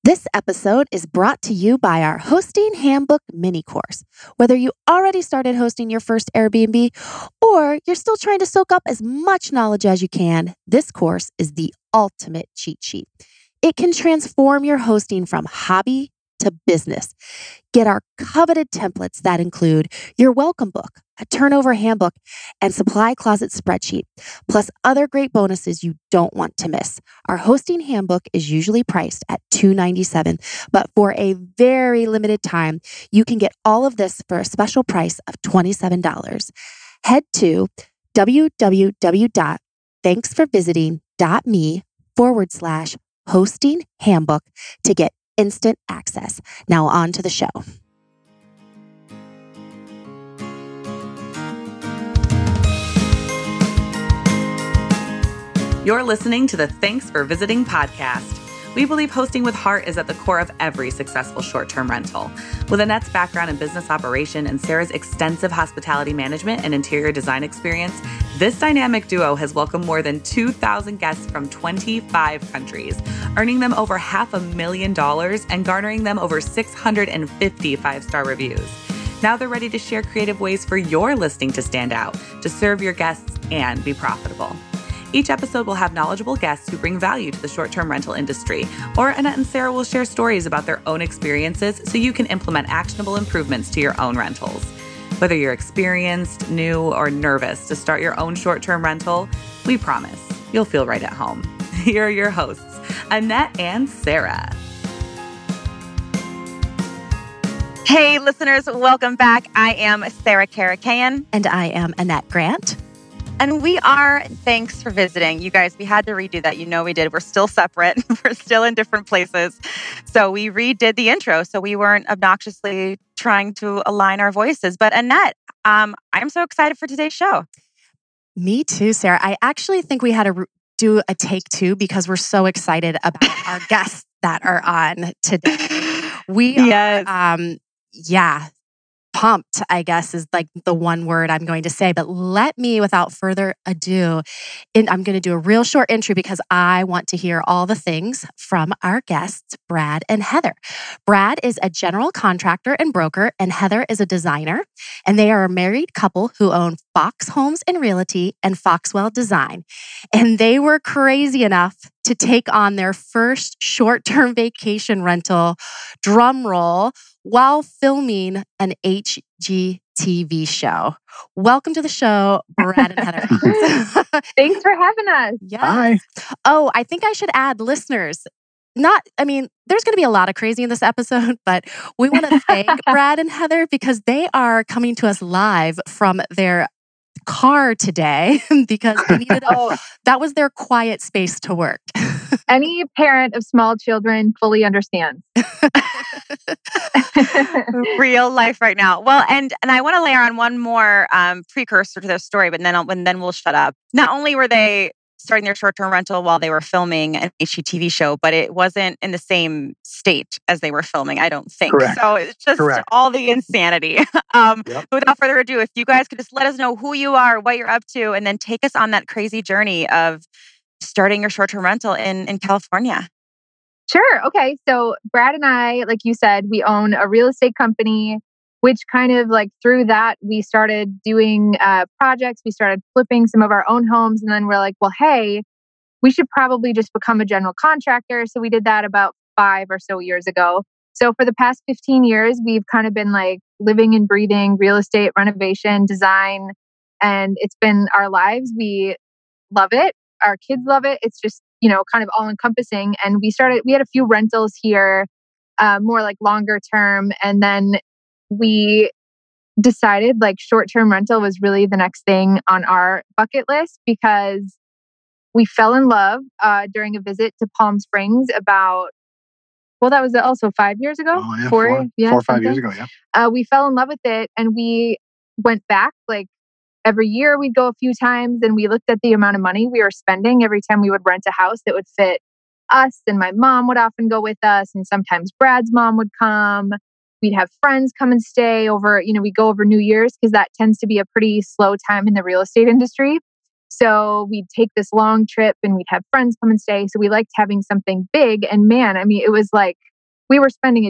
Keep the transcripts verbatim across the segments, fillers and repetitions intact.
This episode is brought to you by our Hosting Handbook mini course. Whether you already started hosting your first Airbnb or you're still trying to soak up as much knowledge as you can, this course is the ultimate cheat sheet. It can transform your hosting from hobby to business. Get our coveted templates that include your welcome book, a turnover handbook, and supply closet spreadsheet, plus other great bonuses you don't want to miss. Our hosting handbook is usually priced at two hundred ninety-seven dollars, but for a very limited time, you can get all of this for a special price of twenty-seven dollars. Head to www.thanksforvisiting.me forward slash hosting handbook to get instant access. Now on to the show. You're listening to the Thanks for Visiting podcast. We believe hosting with heart is at the core of every successful short-term rental. With Annette's background in business operation and Sarah's extensive hospitality management and interior design experience, this dynamic duo has welcomed more than two thousand guests from twenty-five countries, earning them over half a million dollars and garnering them over six hundred fifty five-star reviews. Now they're ready to share creative ways for your listing to stand out, to serve your guests, and be profitable. Each episode will have knowledgeable guests who bring value to the short-term rental industry, or Annette and Sarah will share stories about their own experiences so you can implement actionable improvements to your own rentals. Whether you're experienced, new, or nervous to start your own short-term rental, we promise you'll feel right at home. Here are your hosts, Annette and Sarah. Hey, listeners, welcome back. I am Sarah Karakayan. And I am Annette Grant. And we are Thanks for Visiting. You guys, we had to redo that. You know we did. We're still separate. We're still in different places. So we redid the intro so we weren't obnoxiously trying to align our voices. But Annette, um, I'm so excited for today's show. Me too, Sarah. I actually think we had to do a take two because we're so excited about our guests that are on today. We yes. are, um, yeah. pumped, I guess, is like the one word I'm going to say. But let me, without further ado, and I'm going to do a real short intro because I want to hear all the things from our guests, Brad and Heather. Brad is a general contractor and broker, and Heather is a designer. And they are a married couple who own Fox Homes and Realty and Foxwell Design. And they were crazy enough to take on their first short-term vacation rental, drum roll, while filming an H G T V show. Welcome to the show, Brad and Heather. Thanks for having us. Yes. Hi. Oh, I think I should add listeners. Not, I mean, there's going to be a lot of crazy in this episode, but we want to thank Brad and Heather because they are coming to us live from their car today because they needed a, Oh. that was their quiet space to work. Any parent of small children fully understands. Real life right now. Well, and and I want to layer on one more um, precursor to their story, but then I'll, and then we'll shut up. Not only were they starting their short-term rental while they were filming an H G T V show, but it wasn't in the same state as they were filming, I don't think. Correct. So it's just Correct. all the insanity. um, Yep. But without further ado, if you guys could just let us know who you are, what you're up to, and then take us on that crazy journey of starting your short-term rental in, in California. Sure. Okay. So Brad and I, like you said, we own a real estate company, which kind of like through that, we started doing uh, projects. We started flipping some of our own homes. And then we're like, well, hey, we should probably just become a general contractor. So we did that about five or so years ago. So for the past fifteen years, we've kind of been like living and breathing real estate, renovation, design, and it's been our lives. We love it. Our kids love it. It's just, you know, kind of all encompassing. And we started, we had a few rentals here, uh, more like longer term. And then we decided like short-term rental was really the next thing on our bucket list because we fell in love uh, during a visit to Palm Springs about, well, that was also five years ago. Oh, yeah, four, four, yeah, four or five something. years ago, yeah. Uh, we fell in love with it and we went back like every year we'd go a few times and we looked at the amount of money we were spending every time we would rent a house that would fit us. And my mom would often go with us. And sometimes Brad's mom would come. We'd have friends come and stay over, you know, we go over New Year's because that tends to be a pretty slow time in the real estate industry. So we'd take this long trip and we'd have friends come and stay. So we liked having something big. And man, I mean, it was like we were spending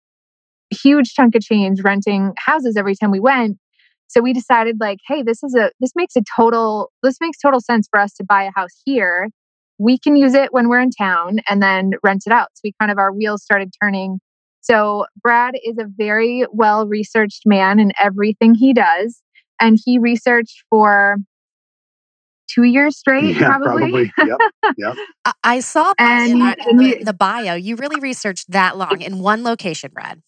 a huge chunk of change renting houses every time we went. So we decided like, hey, this is a this makes a total this makes total sense for us to buy a house here. We can use it when we're in town and then rent it out. So we kind of our wheels started turning. So Brad is a very well researched man in everything he does, and he researched for two years straight, Yeah, probably. probably. Yep. Yep. I, I saw that And in, he- that- in and the, he- in the bio. You really researched that long in one location, Brad.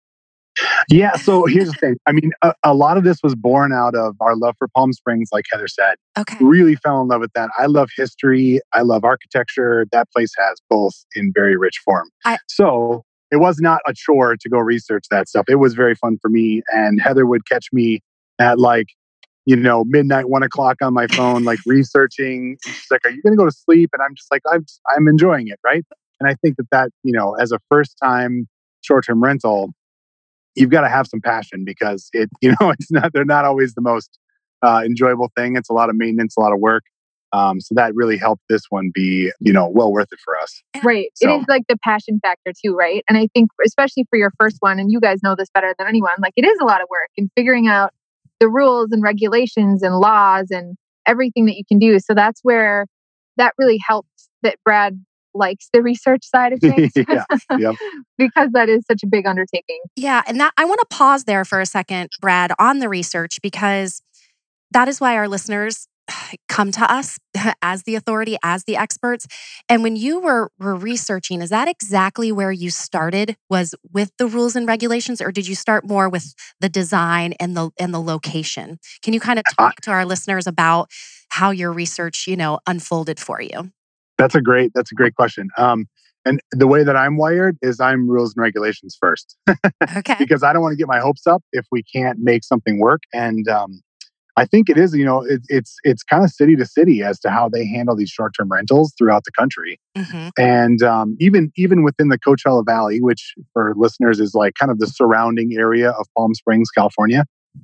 Yeah. So here's the thing. I mean, a, a lot of this was born out of our love for Palm Springs, like Heather said. Okay. Really fell in love with that. I love history. I love architecture. That place has both in very rich form. I- so it was not a chore to go research that stuff. It was very fun for me. And Heather would catch me at like, you know, midnight, one o'clock on my phone, like researching. And she's like, "Are you going to go to sleep?" And I'm just like, I'm, I'm enjoying it. Right. And I think that that, you know, as a first time short-term rental, you've got to have some passion because it, you know, it's not, they're not always the most uh, enjoyable thing. It's a lot of maintenance, a lot of work. Um, so that really helped this one be, you know, well worth it for us. Right. So- It is like the passion factor too, right? And I think especially for your first one, and you guys know this better than anyone, like it is a lot of work in figuring out the rules and regulations and laws and everything that you can do. So that's where that really helps that Brad likes the research side of things. Yeah. Yep. Because that is such a big undertaking. Yeah, and that I want to pause there for a second, Brad, on the research, because that is why our listeners come to us as the authority, as the experts. And when you were, were researching, is that exactly where you started? Was with the rules and regulations, or did you start more with the design and the and the location? Can you kind of talk to our listeners about how your research, you know, unfolded for you? That's a great, that's a great question. Um, and the way that I'm wired is I'm rules and regulations first. Okay. Because I don't want to get my hopes up if we can't make something work. And um, I think it is, you know, it, it's it's kind of city to city as to how they handle these short-term rentals throughout the country. Mm-hmm. And um, even even within the Coachella Valley, which for listeners is like kind of the surrounding area of Palm Springs, California,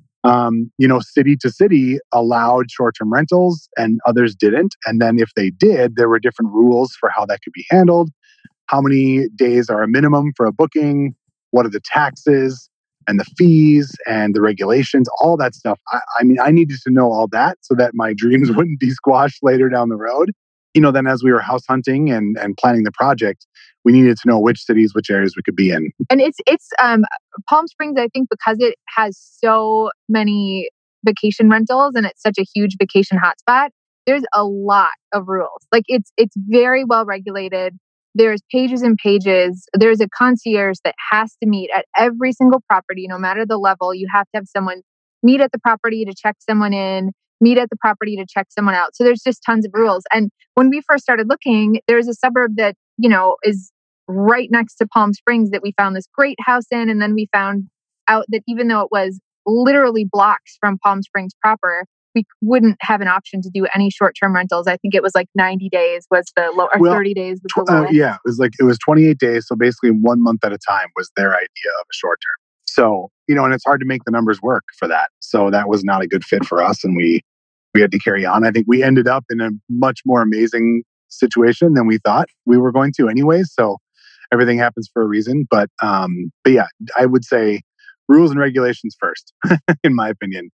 um, you know, city to city allowed short-term rentals and others didn't. And then if they did, there were different rules for how that could be handled. How many days are a minimum for a booking? What are the taxes and the fees and the regulations? All that stuff. I, I mean, I needed to know all that so that my dreams wouldn't be squashed later down the road. You know, then as we were house hunting and, and planning the project, we needed to know which cities, which areas we could be in. And it's it's um Palm Springs, I think, because it has so many vacation rentals and it's such a huge vacation hotspot, there's a lot of rules. Like it's it's very well regulated. There's pages and pages. There's a concierge that has to meet at every single property, no matter the level. You have to have someone meet at the property to check someone in, meet at the property to check someone out. So there's just tons of rules. And when we first started looking, there's a suburb that, you know, is right next to Palm Springs that we found this great house in. And then we found out that even though it was literally blocks from Palm Springs proper, we wouldn't have an option to do any short-term rentals. I think it was like ninety days was the low, or Well, thirty days was Tw- the uh, lowest. yeah, it was like it was twenty-eight days. So basically, one month at a time was their idea of a short term. So you know, and it's hard to make the numbers work for that. So that was not a good fit for us, and we we had to carry on. I think we ended up in a much more amazing situation than we thought we were going to, anyways. So everything happens for a reason. But um, but yeah, I would say rules and regulations first, in my opinion.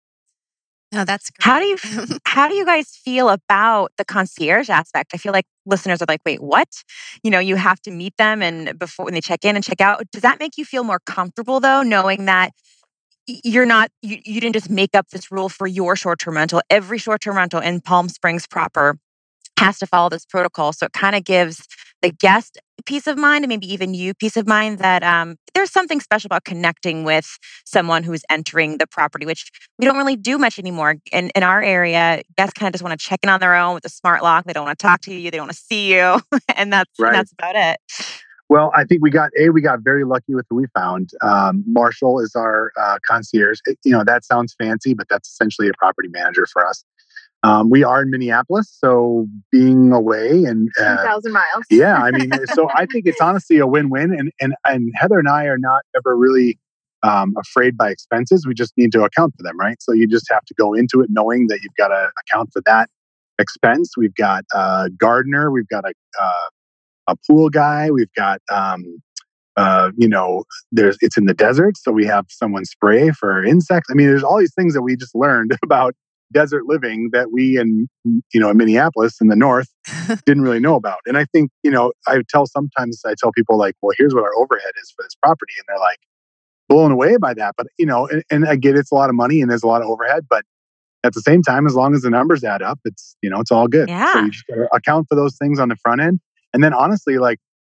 No, that's great. How do you how do you guys feel about the concierge aspect? I feel like listeners are like, wait, what? You know, you have to meet them and before when they check in and check out. Does that make you feel more comfortable though, knowing that y- you're not you, you didn't just make up this rule for your short-term rental? Every short-term rental in Palm Springs proper has to follow this protocol. So it kind of gives the guest peace of mind and maybe even you peace of mind that um, there's something special about connecting with someone who's entering the property, which we don't really do much anymore. In, in our area, guests kind of just want to check in on their own with a smart lock. They don't want to talk to you. They don't want to see you. and that's Right. and that's about it. Well, I think we got a we got very lucky with who we found. Um, Marshall is our uh, concierge. It- you know, that sounds fancy, but that's essentially a property manager for us. Um, we are in Minneapolis, so being away and two uh, thousand miles. yeah, I mean, so I think it's honestly a win-win. And and and Heather and I are not ever really um, afraid by expenses. We just need to account for them, right? So you just have to go into it knowing that you've got to account for that expense. We've got a gardener, we've got a uh, a pool guy, we've got um, uh, you know, there's it's in the desert, so we have someone spray for insects. I mean, there's all these things that we just learned about desert living that we in you know in Minneapolis in the north didn't really know about. And I think you know I tell sometimes I tell people like, well, here's what our overhead is for this property, and they're like blown away by that. But you know, and, and I get it's a lot of money and there's a lot of overhead, but at the same time, as long as the numbers add up, it's you know it's all good. Yeah. So you just gotta account for those things on the front end, and then honestly, like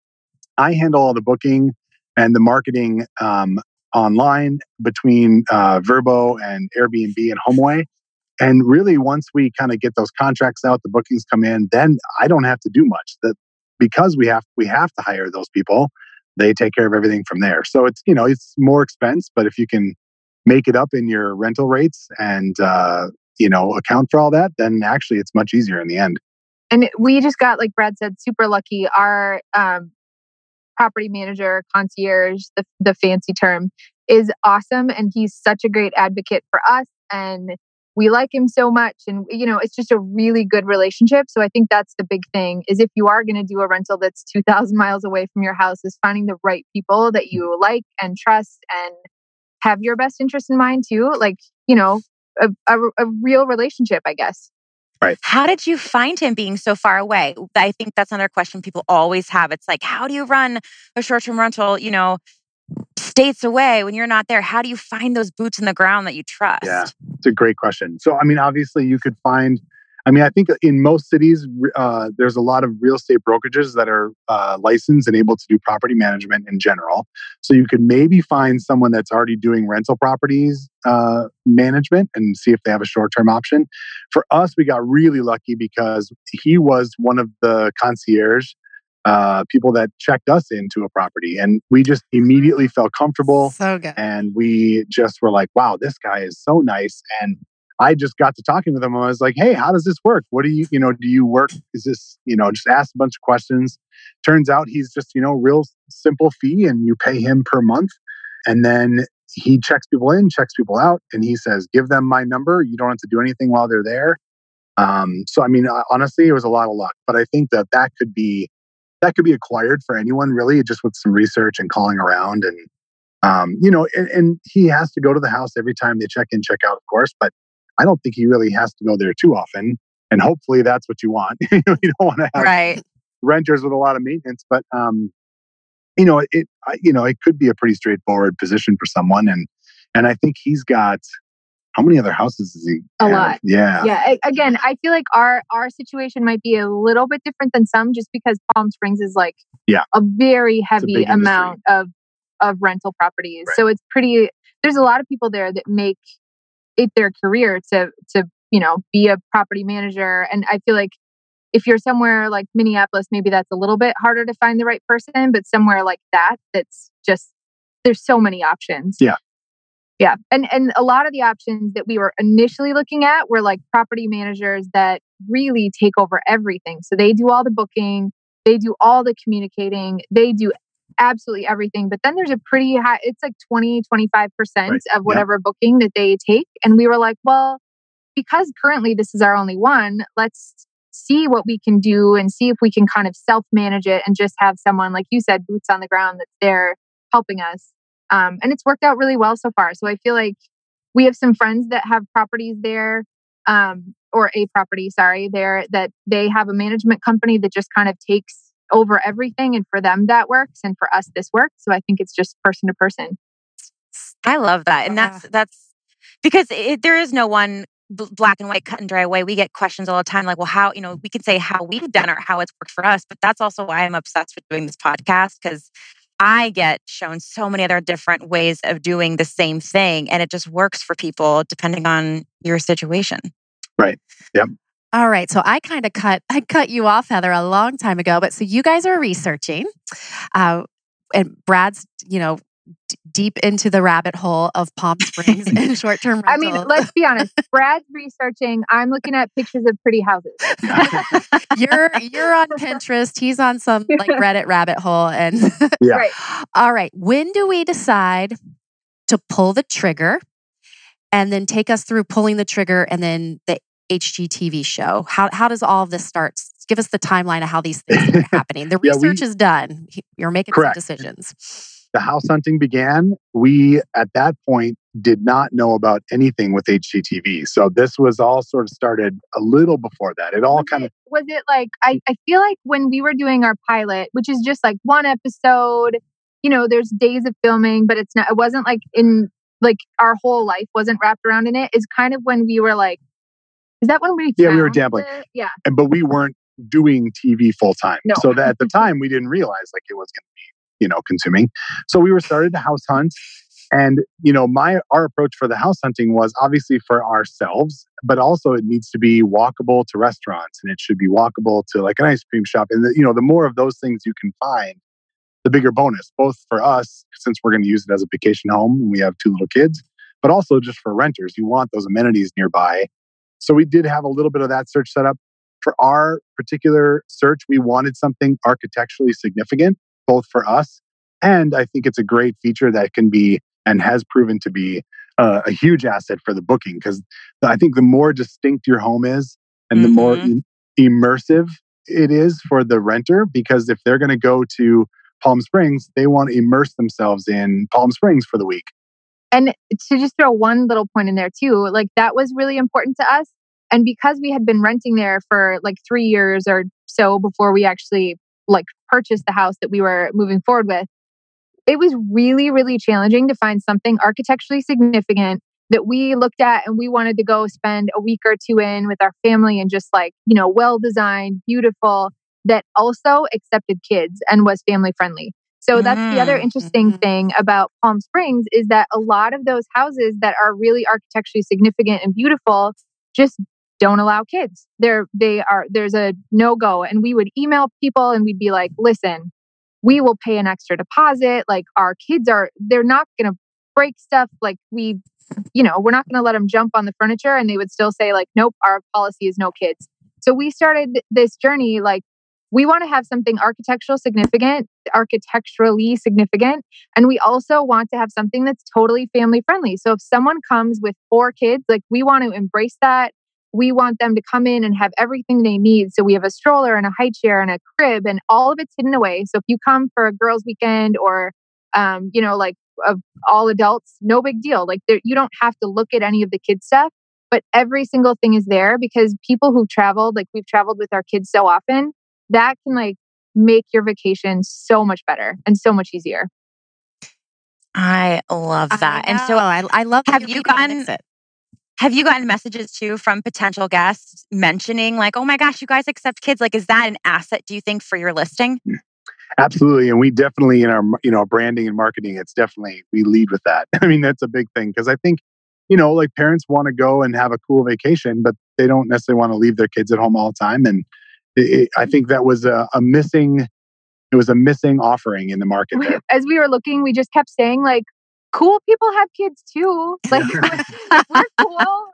I handle all the booking and the marketing um, online between uh, Vrbo and Airbnb and HomeAway. And really, once we kind of get those contracts out, the bookings come in, then I don't have to do much. That because we have we have to hire those people, they take care of everything from there. So it's you know it's more expense, but if you can make it up in your rental rates and uh, you know account for all that, then actually it's much easier in the end. And we just got, like Brad said, super lucky. Our um, property manager, concierge, the, the fancy term, is awesome, and he's such a great advocate for us. And we like him so much, and you know, it's just a really good relationship. So I think that's the big thing: is if you are going to do a rental that's two thousand miles away from your house, is finding the right people that you like and trust and have your best interest in mind too. Like you know, a, a, a real relationship, I guess. Right. How did you find him being so far away? I think that's another question people always have. It's like, how do you run a short-term rental, you know, states away when you're not there? How do you find those boots in the ground that you trust? Yeah, it's a great question. So, I mean, obviously you could find, I mean, I think in most cities, uh, there's a lot of real estate brokerages that are uh, licensed and able to do property management in general. So you could maybe find someone that's already doing rental properties uh, management and see if they have a short-term option. For us, we got really lucky because he was one of the concierge uh, people that checked us into a property, and we just immediately felt comfortable. So good. And we just were like, wow, this guy is so nice. And I just got to talking with him. I was like, hey, how does this work? What do you, you know, do you work? Is this, you know, just ask a bunch of questions. Turns out he's just, you know, real simple fee and you pay him per month. And then he checks people in, checks people out. And he says, give them my number. You don't have to do anything while they're there. Um, so, I mean, honestly, it was a lot of luck, but I think that that could be, that could be acquired for anyone really, just with some research and calling around. And, um, you know, and, and he has to go to the house every time they check in, check out, of course, but I don't think he really has to go there too often. And hopefully that's what you want. You don't want to have Right. renters with a lot of maintenance, but, um, you know, it, I, you know, it could be a pretty straightforward position for someone. And, and I think he's got, how many other houses does he A have? lot. Yeah. Yeah. a- Again, I feel like our our situation might be a little bit different than some, just because Palm Springs is like Yeah. a very heavy big industry. amount of of rental properties. Right. So it's pretty. There's a lot of people there that make it their career to to you know be a property manager. And I feel like if you're somewhere like Minneapolis, maybe that's a little bit harder to find the right person. But somewhere like that, that's just there's so many options. Yeah. Yeah. And and a lot of the options that we were initially looking at were like property managers that really take over everything. So they do all the booking, they do all the communicating, they do absolutely everything. But then there's a pretty high, it's like twenty, twenty-five percent Right. of whatever booking that they take. And we were like, well, because currently this is our only one, let's see what we can do and see if we can kind of self-manage it and just have someone, like you said, boots on the ground that's there helping us. Um, and it's worked out really well so far. So I feel like we have some friends that have properties there, um, or a property, sorry, there that they have a management company that just kind of takes over everything. And for them, that works. And for us, this works. So I think it's just person to person. I love that. And Yeah. that's, that's because it, there is no one bl- black and white cut and dry way. We get questions all the time like, well, how, you know, we can say how we've done or how it's worked for us. But that's also why I'm obsessed with doing this podcast, because I get shown so many other different ways of doing the same thing. And it just works for people depending on your situation. Right. Yep. All right. So I kind of cut I cut you off, Heather, a long time ago. But so you guys are researching, uh, and Brad's, you know, d- deep into the rabbit hole of Palm Springs and short-term I rentals. mean, let's be honest. Brad's researching. I'm looking at pictures of pretty houses. you're you're on Pinterest. He's on some like Reddit rabbit hole. And Yeah. Right. all right. When do we decide to pull the trigger, and then take us through pulling the trigger and then the H G T V show? How how does all of this start? Give us the timeline of how these things are happening. The Yeah, research we- is done. You're making Correct. some decisions. The house hunting began. We, at that point, did not know about anything with H G T V. So this was all sort of started a little before that. It all was kind it, of, was it like I, I feel like when we were doing our pilot, which is just like one episode, you know, there's days of filming, but it's not, it wasn't like in like our whole life wasn't wrapped around in it, is kind of when we were like, is that when we Yeah, we were found dabbling. the- yeah. and but we weren't doing T V full time. No. So that at the time we didn't realize like it was going to be, you know, consuming. So we were started to house hunt. And, you know, my our approach for the house hunting was obviously for ourselves, but also it needs to be walkable to restaurants and it should be walkable to like an ice cream shop. And, the, you know, the more of those things you can find, the bigger bonus, both for us, since we're going to use it as a vacation home and we have two little kids, but also just for renters. You want those amenities nearby. So we did have a little bit of that search set up. For our particular search, we wanted something architecturally significant, both for us and I think it's a great feature that can be and has proven to be uh, a huge asset for the booking because I think the more distinct your home is and the more Mhm. e- immersive it is for the renter, because if they're going to go to Palm Springs, they want to immerse themselves in Palm Springs for the week. And to just throw one little point in there too, like that was really important to us. And because we had been renting there for like three years or so before we actually like purchased the house that we were moving forward with, it was really, really challenging to find something architecturally significant that we looked at and we wanted to go spend a week or two in with our family and just like, you know, well designed, beautiful, that also accepted kids and was family friendly. So that's the other Mm. interesting Mhm. thing about Palm Springs is that a lot of those houses that are really architecturally significant and beautiful just don't allow kids. They're they are there's a no-go. And we would email people and we'd be like, listen, we will pay an extra deposit. Like our kids are, they're not gonna break stuff. Like we, you know, we're not gonna let them jump on the furniture. And they would still say, like, nope, our policy is no kids. So we started this journey like we want to have something architectural significant, architecturally significant. And we also want to have something that's totally family friendly. So if someone comes with four kids, like we want to embrace that. We want them to come in and have everything they need. So we have a stroller and a high chair and a crib and all of it's hidden away. So if you come for a girls' weekend or, um, you know, like uh, all adults, no big deal. Like there, you don't have to look at any of the kids stuff, but every single thing is there because people who've traveled, like we've traveled with our kids so often, that can like make your vacation so much better and so much easier. I love that. I And so know. I, I love that have you're you able to gotten- mix it. have you gotten messages too from potential guests mentioning like, oh my gosh, you guys accept kids? Like, is that an asset, do you think, for your listing? Absolutely. And we definitely, in our, you know, branding and marketing, it's definitely, we lead with that. I mean, that's a big thing because I think, you know, like parents want to go and have a cool vacation, but they don't necessarily want to leave their kids at home all the time. And it, it, I think that was a, a missing, it was a missing offering in the market there. As we were looking, we just kept saying like, cool people have kids too. Like we're cool.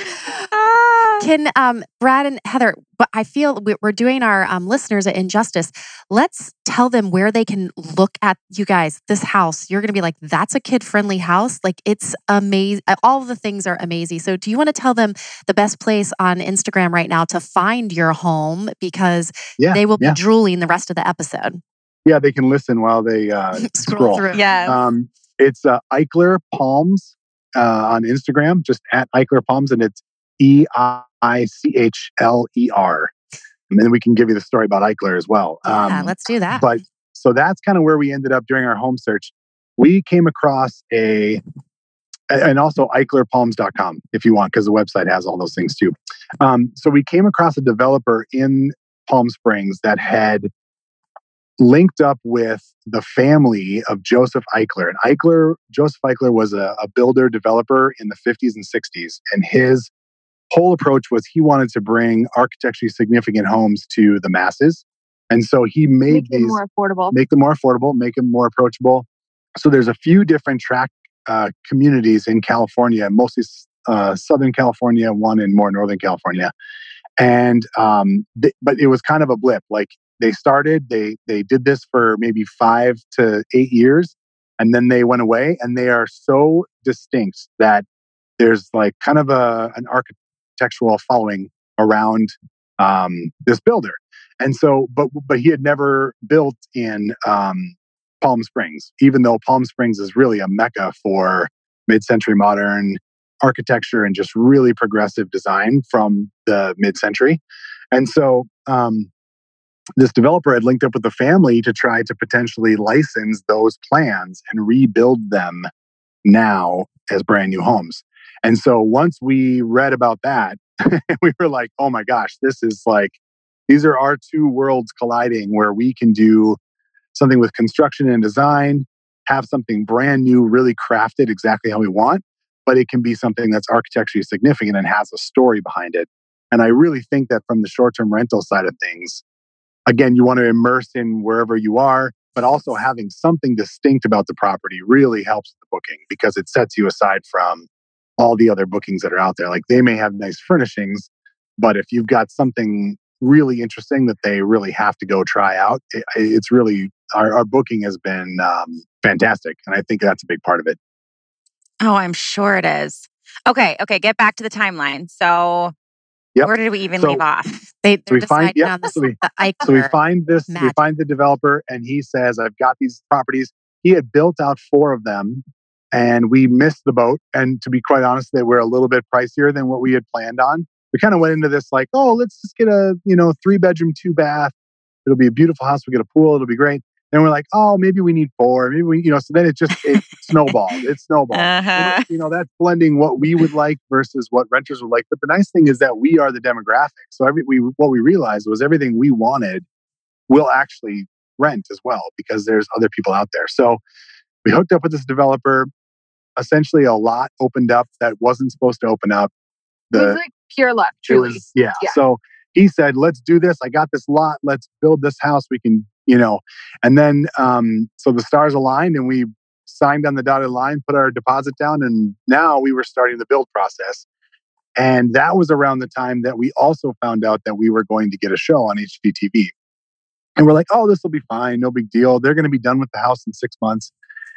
Can um, Brad and Heather, but I feel we- we're doing our um, listeners an injustice. Let's tell them where they can look at you guys. This house, you're going to be like, that's a kid-friendly house. Like it's amazing. All of the things are amazing. So do you want to tell them the best place on Instagram right now to find your home? Because Yeah, they will be yeah. drooling the rest of the episode. Yeah, they can listen while they uh, Scroll scroll. through. Yes. Um, it's uh, Eichler Palms uh, on Instagram, just at Eichler Palms, and it's E I C H L E R. And then we can give you the story about Eichler as well. Yeah, Um, let's do that. But so that's kind of where we ended up during our home search. We came across a, and also eichler palms dot com if you want, because the website has all those things too. Um, so we came across a developer in Palm Springs that had linked up with the family of Joseph Eichler. And Eichler, Joseph Eichler was a, a builder developer in the fifties and sixties. And his whole approach was he wanted to bring architecturally significant homes to the masses. And so he made Make it these more affordable. make them more affordable, make them more approachable. So there's a few different tract uh, communities in California, mostly uh, Southern California, one in more Northern California. And um, th- but it was kind of a blip. Like they started, they they did this for maybe five to eight years, and then they went away. And they are so distinct that there's like kind of a an arch- architectural following around um, this builder. And so, but but he had never built in um, Palm Springs, even though Palm Springs is really a mecca for mid-century modern architecture and just really progressive design from the mid-century. And so um, this developer had linked up with the family to try to potentially license those plans and rebuild them now as brand new homes. And so once we read about that, we were like, oh my gosh, this is like, these are our two worlds colliding where we can do something with construction and design, have something brand new, really crafted exactly how we want, but it can be something that's architecturally significant and has a story behind it. And I really think that from the short-term rental side of things, again, you want to immerse in wherever you are, but also having something distinct about the property really helps the booking because it sets you aside from all the other bookings that are out there. Like they may have nice furnishings, but if you've got something really interesting that they really have to go try out, it, it's really, our, our booking has been um, fantastic. And I think that's a big part of it. Oh, I'm sure it is. Okay. Okay. Get back to the timeline. So Yep. where did we even so, leave off? They, they're so we find, deciding yep, on this. so we, the Eicher so we find this, we magic. find the developer and he says, I've got these properties. He had built out four of them and we missed the boat. And to be quite honest, they were a little bit pricier than what we had planned on. We kind of went into this like, oh, let's just get a, you know, three bedroom, two bath. It'll be a beautiful house. We get a pool. It'll be great. Then we're like, oh, maybe we need four. Maybe we, you know, so then it just, it snowballed. It snowballed. Uh-huh. And it, you know, that's blending what we would like versus what renters would like. But the nice thing is that we are the demographic. So every, we, what we realized was everything we wanted will actually rent as well because there's other people out there. So we hooked up with this developer. Essentially, a lot opened up that wasn't supposed to open up. The, it was like pure luck, truly. Was, yeah. yeah. So he said, let's do this. I got this lot. Let's build this house. We can, you know, and then, um, so the stars aligned and we signed on the dotted line, put our deposit down. And now we were starting the build process. And that was around the time that we also found out that we were going to get a show on H G T V. And we're like, oh, this will be fine. No big deal. They're going to be done with the house in six months.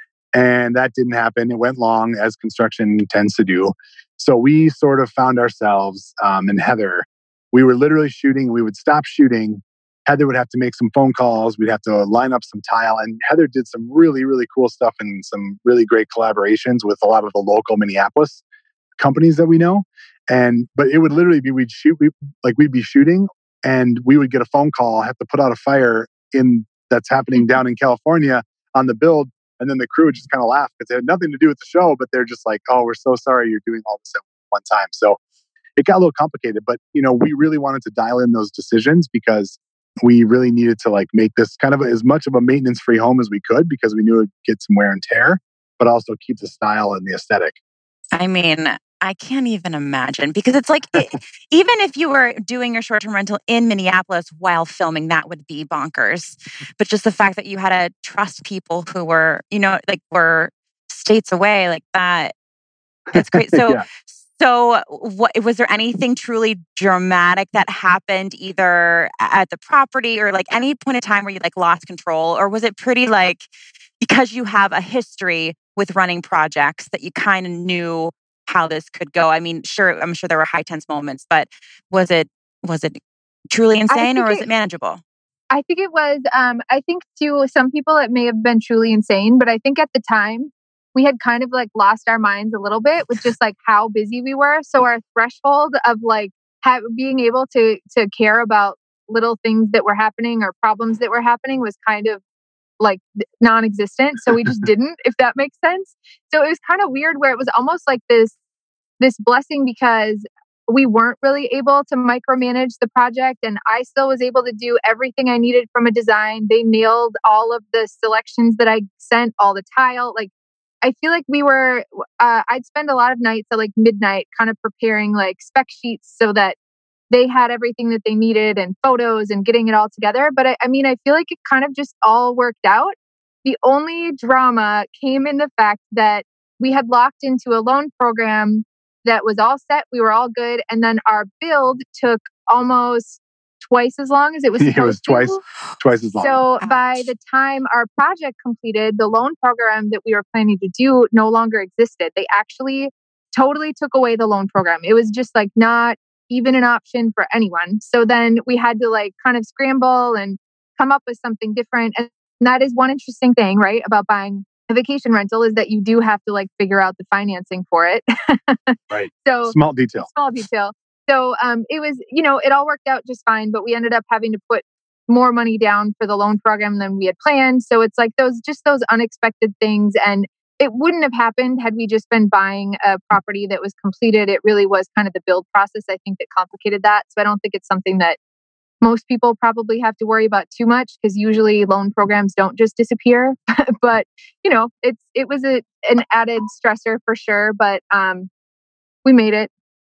And that didn't happen. It went long, as construction tends to do. So we sort of found ourselves, um, and Heather, we were literally shooting. We would stop shooting. Heather would have to make some phone calls. We'd have to line up some tile. And Heather did some really, really cool stuff and some really great collaborations with a lot of the local Minneapolis companies that we know. And, but it would literally be, we'd shoot, we, like we'd be shooting and we would get a phone call, have to put out a fire in that's happening down in California on the build. And then the crew would just kind of laugh because it had nothing to do with the show, but they're just like, oh, we're so sorry you're doing all this at one time. So it got a little complicated, but you know, we really wanted to dial in those decisions because we really needed to like make this kind of as much of a maintenance free home as we could because we knew it would get some wear and tear, but also keep the style and the aesthetic. I mean, I can't even imagine because it's like, it, even if you were doing your short-term rental in Minneapolis while filming, that would be bonkers. But just the fact that you had to trust people who were, you know, like were states away like that, it's great. So, yeah. so what, was there anything truly dramatic that happened either at the property or like any point in time where you like lost control? Or was it pretty like, because you have a history with running projects that you kind of knew how this could go? I mean, sure, I'm sure there were high tense moments, but was it was it truly insane or was it, it manageable? I think it was. Um, I think to some people it may have been truly insane, but I think at the time we had kind of like lost our minds a little bit with just like how busy we were. So our threshold of like have, being able to to care about little things that were happening or problems that were happening was kind of like non-existent. So we just didn't, if that makes sense. So it was kind of weird where it was almost like this, this blessing because we weren't really able to micromanage the project and I still was able to do everything I needed from a design. They nailed all of the selections that I sent, all the tile. Like, I feel like we were, uh, I'd spend a lot of nights at like midnight kind of preparing like spec sheets so that they had everything that they needed and photos and getting it all together. But I, I mean, I feel like it kind of just all worked out. The only drama came in the fact that we had locked into a loan program that was all set. We were all good. And then our build took almost twice as long as it was supposed it was twice, to. twice as long. So Ouch. By the time our project completed, the loan program that we were planning to do no longer existed. They actually totally took away the loan program. It was just like not even an option for anyone. So then we had to like kind of scramble and come up with something different. And that is one interesting thing, right, about buying a vacation rental is that you do have to like figure out the financing for it. Right. So small detail. Small detail. So um, it was, you know, it all worked out just fine, but we ended up having to put more money down for the loan program than we had planned. So it's like those, just those unexpected things. And it wouldn't have happened had we just been buying a property that was completed. It really was kind of the build process, I think, that complicated that. So I don't think it's something that most people probably have to worry about too much because usually loan programs don't just disappear. But, you know, it's it was a, an added stressor for sure. But um, we made it.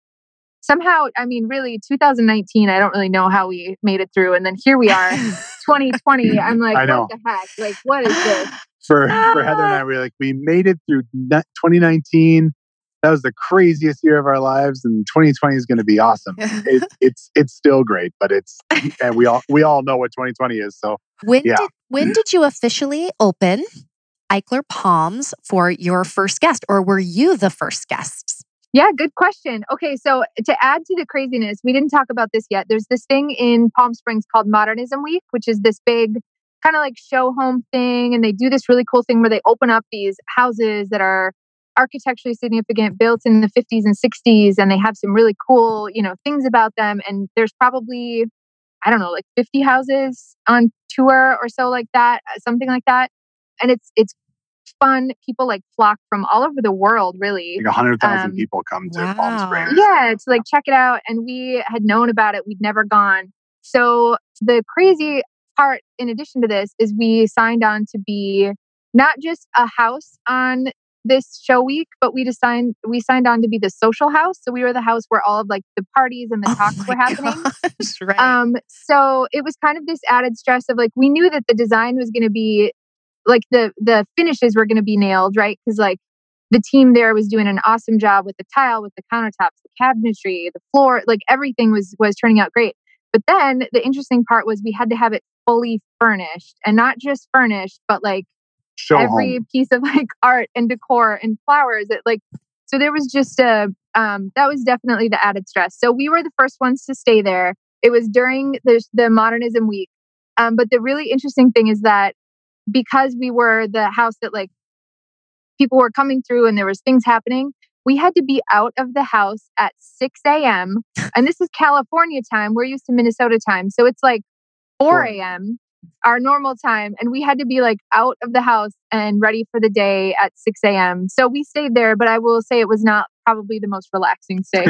Somehow, I mean, really, two thousand nineteen, I don't really know how we made it through. And then here we are, twenty twenty. I'm like, I know. what the heck? Like, what is this? For for Heather and I, we we're like, we made it through twenty nineteen. That was the craziest year of our lives, and twenty twenty is going to be awesome. It, it's it's still great, but it's and we all we all know what twenty twenty is. So when yeah. did when did you officially open Eichler Palms for your first guest, or were you the first guests? Yeah, good question. Okay, so to add to the craziness, we didn't talk about this yet. There's this thing in Palm Springs called Modernism Week, which is this big kind of like show home thing. And they do this really cool thing where they open up these houses that are architecturally significant, built in the fifties and sixties. And they have some really cool, you know, things about them. And there's probably, I don't know, like fifty houses on tour or so like that, something like that. And it's, it's fun. People like flock from all over the world, really. Like one hundred thousand Um, people come to wow. Palm Springs. Yeah, to like check it out. And we had known about it. We'd never gone. So the crazy part, in addition to this, is we signed on to be not just a house on this show week, but we just signed, we signed on to be the social house. So we were the house where all of like the parties and the Oh talks my were happening. gosh, right. Um, so it was kind of this added stress of like, we knew that the design was going to be like the, the finishes were going to be nailed, right? Because like the team there was doing an awesome job with the tile, with the countertops, the cabinetry, the floor, like everything was, was turning out great. But then the interesting part was we had to have it fully furnished, and not just furnished, but like Show every home. piece of like art and decor and flowers. It like, so there was just a, um, that was definitely the added stress. So we were the first ones to stay there. It was during the, the Modernism Week. Um, but the really interesting thing is that because we were the house that like people were coming through and there was things happening, we had to be out of the house at six a.m. And this is California time. We're used to Minnesota time. So it's like four a.m., our normal time. And we had to be like out of the house and ready for the day at six a.m. So we stayed there, but I will say it was not probably the most relaxing stay.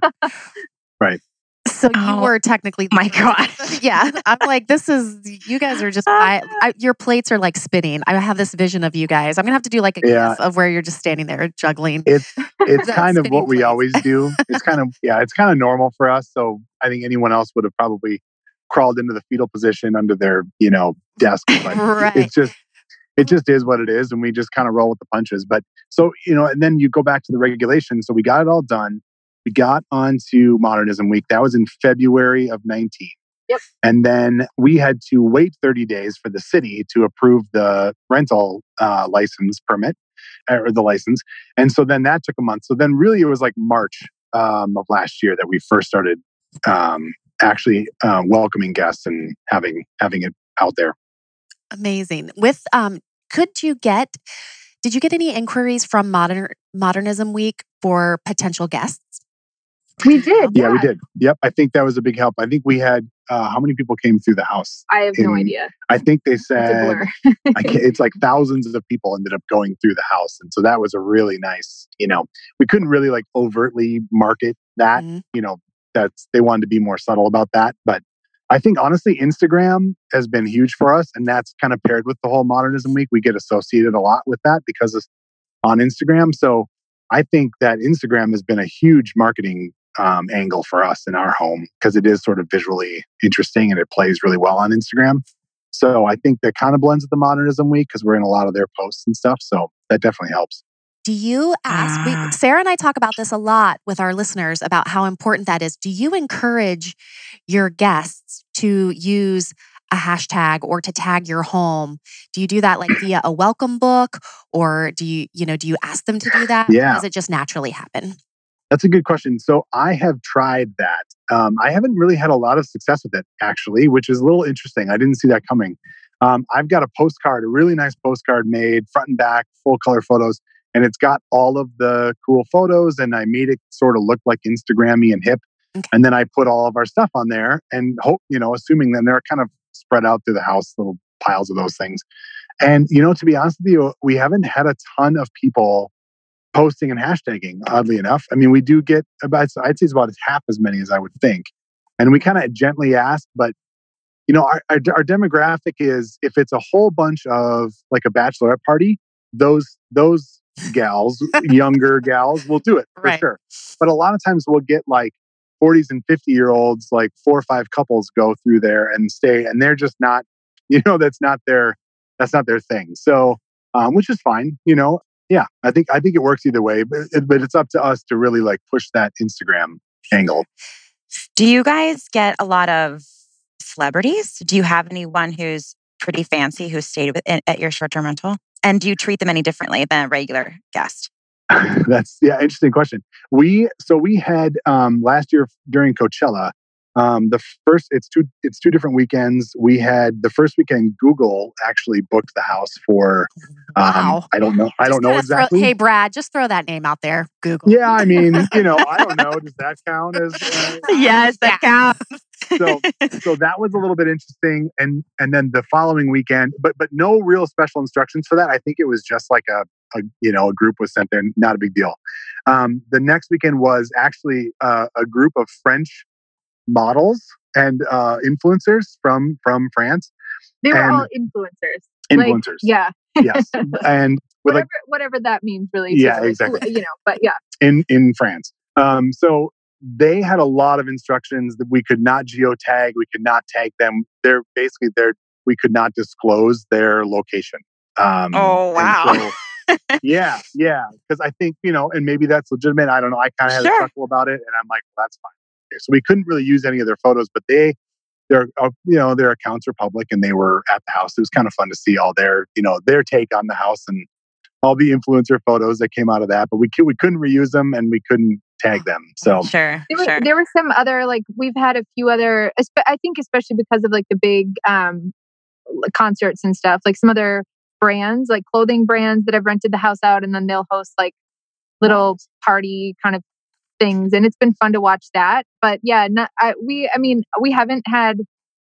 Right. So you Oh, were technically, my gosh. yeah. I'm like, this is, you guys are just, I, I, your plates are like spinning. I have this vision of you guys. I'm gonna have to do like a Yeah. gif of where you're just standing there juggling. It's it's The kind of spinning what we plates. always do. It's kind of yeah, it's kind of normal for us. So I think anyone else would have probably crawled into the fetal position under their, you know, desk. But Right. it's just it just is what it is, and we just kind of roll with the punches. But so, you know, and then you go back to the regulations. So we got it all done. We got onto Modernism Week. That was in February of nineteen. Yep. And then we had to wait thirty days for the city to approve the rental uh, license permit or the license. And so then that took a month. So then really it was like March um, of last year that we first started um, actually uh, welcoming guests and having having it out there. Amazing. With, um, could you get, did you get any inquiries from Modern Modernism Week for potential guests? We did. Yeah, we did. Yep. I think that was a big help. I think we had, uh, how many people came through the house? I have no In- idea. I think they It's a said, blur. I can't, it's like thousands of people ended up going through the house. And so that was a really nice, you know, we couldn't really like overtly market that, Mhm. you know, that's, they wanted to be more subtle about that. But I think honestly, Instagram has been huge for us. And that's kind of paired with the whole Modernism Week. We get associated a lot with that because it's on Instagram. So I think that Instagram has been a huge marketing um, angle for us in our home because it is sort of visually interesting and it plays really well on Instagram. So I think that kind of blends with the Modernism Week because we're in a lot of their posts and stuff. So that definitely helps. Do you ask, Ah. we, Sarah and I talk about this a lot with our listeners about how important that is. Do you encourage your guests to use a hashtag or to tag your home? Do you do that like via a welcome book, or do you, you know, do you ask them to do that? Yeah. Or does it just naturally happen? That's a good question. So I have tried that Um, I haven't really had a lot of success with it, actually, which is a little interesting. I didn't see that coming. Um, I've got a postcard, a really nice postcard made, front and back, full color photos, and it's got all of the cool photos, and I made it sort of look like Instagram-y and hip. Okay. And then I put all of our stuff on there and hope, you know, assuming that they're kind of spread out through the house, little piles of those things. And, you know, to be honest with you, we haven't had a ton of people posting and hashtagging, oddly enough. I mean, we do get about, I'd say it's about half as many as I would think. And we kind of gently ask, but, you know, our, our, our demographic is, if it's a whole bunch of like a bachelorette party, those, those gals, younger gals will do it for Right. sure. But a lot of times we'll get like forties and fifty year olds, like four or five couples go through there and stay, and they're just not, you know, that's not their, that's not their thing. So, um, which is fine, you know. Yeah, I think I think it works either way, but it, but it's up to us to really like push that Instagram angle. Do you guys get a lot of celebrities? Do you have anyone who's pretty fancy who stayed with, at your short-term rental? And do you treat them any differently than a regular guest? That's yeah, interesting question. We so we had um, last year during Coachella. Um, the first, it's two, it's two different weekends. We had the first weekend, Google actually booked the house for, um, Wow. I don't know, I Just don't know kinda exactly. Throw, hey, Brad, just throw that name out there. Google. Yeah, I mean, you know, I don't know. Does that count as? Uh, Yes, that counts. so, so that was a little bit interesting, and and then the following weekend, but but no real special instructions for that. I think it was just like a, a you know a group was sent there, not a big deal. Um, the next weekend was actually uh, a group of French models and uh, influencers from from France. They were And all influencers. Influencers, Like, yeah. yes, and with whatever like whatever that means, really. Yeah, too. Like, exactly. You know, but yeah. in in France. Um, so they had a lot of instructions that we could not geotag, we could not tag them. They're basically they're we could not disclose their location. Um, Oh, wow. and so, yeah, yeah, because I think you know, and maybe that's legitimate. I don't know. I kind of had Sure. a chuckle about it, and I'm like, well, that's fine. Okay, so we couldn't really use any of their photos, but they, their, uh, you know, their accounts are public, and they were at the house. It was kind of fun to see all their, you know, their take on the house and all the influencer photos that came out of that. But we could, we couldn't reuse them, and we couldn't tag them. So Sure, There were, sure. there were some other, like, we've had a few other, espe- I think especially because of like the big um, concerts and stuff, like some other brands, like clothing brands that have rented the house out, and then they'll host like little party kind of things. And it's been fun to watch that. But yeah, not, I, we, I mean, we haven't had,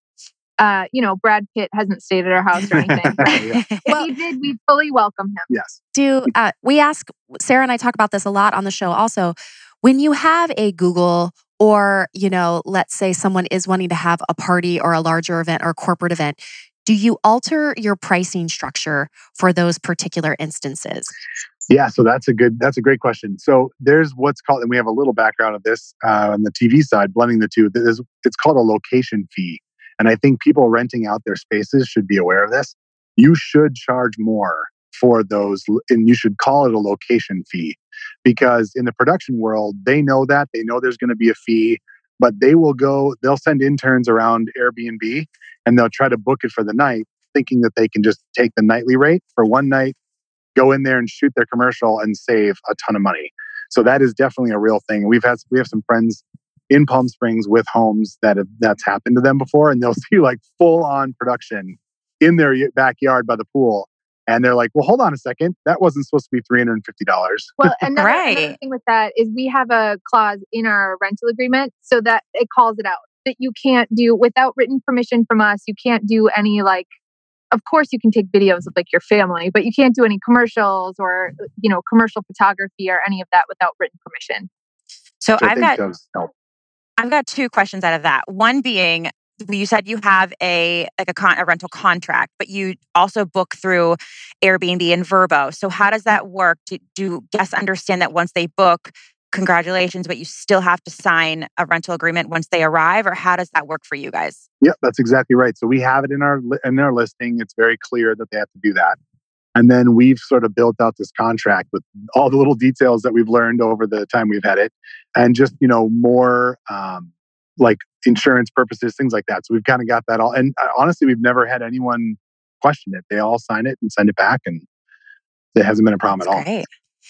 uh, you know, Brad Pitt hasn't stayed at our house or anything. But yeah, if Well- he did, we fully welcome him. yes. Do uh, we ask Sarah and I talk about this a lot on the show also, when you have a Google, or you know, let's say someone is wanting to have a party or a larger event or a corporate event, do you alter your pricing structure for those particular instances? Yeah, so that's a good, that's a great question. So there's what's called, and we have a little background of this uh, on the T V side, blending the two. There's, it's called a location fee. And I think people renting out their spaces should be aware of this. You should charge more for those, and you should call it a location fee, because in the production world, they know that, they know there's going to be a fee, but they will go, they'll send interns around Airbnb and they'll try to book it for the night, thinking that they can just take the nightly rate for one night, go in there and shoot their commercial and save a ton of money. So that is definitely a real thing. We've had we have some friends in Palm Springs with homes that have, that's happened to them before, and they'll see like full on production in their backyard by the pool, and they're like, "Well, hold on a second, that wasn't supposed to be three hundred and fifty dollars." Well, another, Right. another thing with that is we have a clause in our rental agreement so that it calls it out that you can't do, without written permission from us, you can't do any, like, of course you can take videos of like your family, but you can't do any commercials or, you know, commercial photography or any of that without written permission. So Which I I've think got does help. I've got two questions out of that. One being, you said you have a like a, con, a rental contract, but you also book through Airbnb and Vrbo. So how does that work? Do, do guests understand that once they book, congratulations, but you still have to sign a rental agreement once they arrive, or how does that work for you guys? Yep, that's exactly right. So we have it in our li- in our listing. It's very clear that they have to do that. And then we've sort of built out this contract with all the little details that we've learned over the time we've had it, and just, you know, more um, like insurance purposes, things like that. So we've kind of got that all. And uh, honestly, we've never had anyone question it. They all sign it and send it back, and it hasn't been a problem That's at all. great.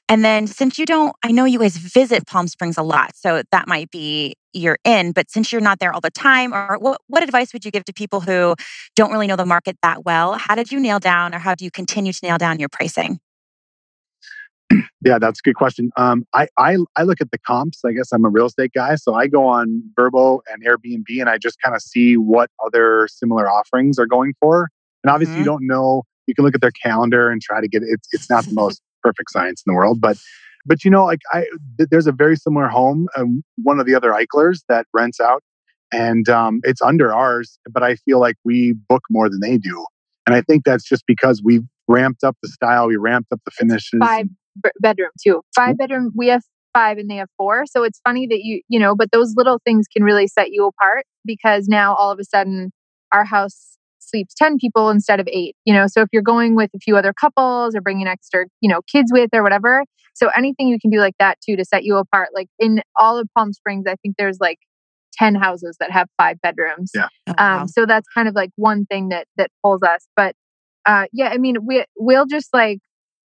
And then since you don't, I know you guys visit Palm Springs a lot, so that might be you're in, but since you're not there all the time, or what, what advice would you give to people who don't really know the market that well? How did you nail down, or how do you continue to nail down your pricing? Yeah, that's a good question. Um, I, I I look at the comps. I guess I'm a real estate guy, so I go on Vrbo and Airbnb, and I just kind of see what other similar offerings are going for. And obviously, Mm-hmm. you don't know. You can look at their calendar and try to get it. It's it's not the most perfect science in the world, but but you know, like I th- there's a very similar home, um, one of the other Eichlers that rents out, and um, it's under ours, but I feel like we book more than they do, and I think that's just because we've ramped up the style, we ramped up the finishes. Five b- bedroom too. Five bedroom. We have five and they have four. So it's funny that you, you know, but those little things can really set you apart because now all of a sudden our house sleeps ten people instead of eight, you know? So if you're going with a few other couples or bringing extra, you know, kids with or whatever. So anything you can do like that too, to set you apart. Like in all of Palm Springs, I think there's like ten houses that have five bedrooms. Yeah. Oh, wow. Um, so that's kind of like one thing that, that pulls us. But uh, yeah, I mean, we, we'll just like,